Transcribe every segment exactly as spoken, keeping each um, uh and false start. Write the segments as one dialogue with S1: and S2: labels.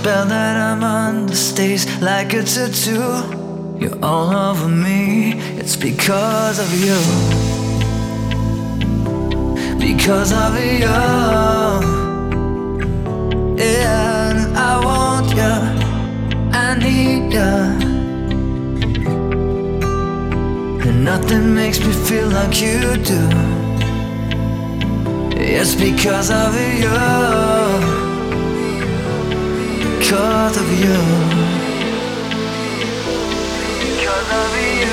S1: spell that I'm under stays like a tattoo. You're all over me, it's because of you. Because of you. Yeah, I want you, I need you. And nothing makes me feel like you do. It's because of you. Because of you. Because of you.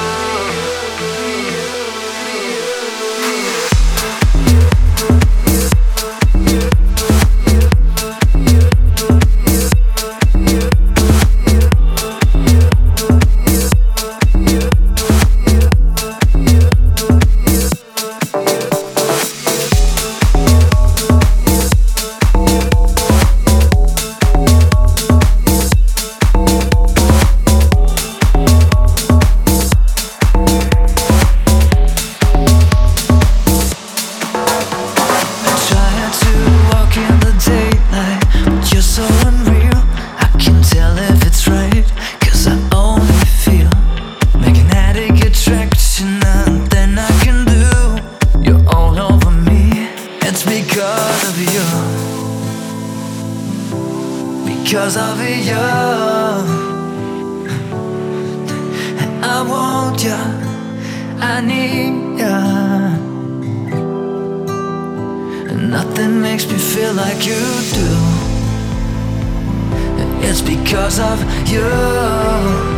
S1: Because of you, I want you, I need you. And nothing makes me feel like you do. It's because of you.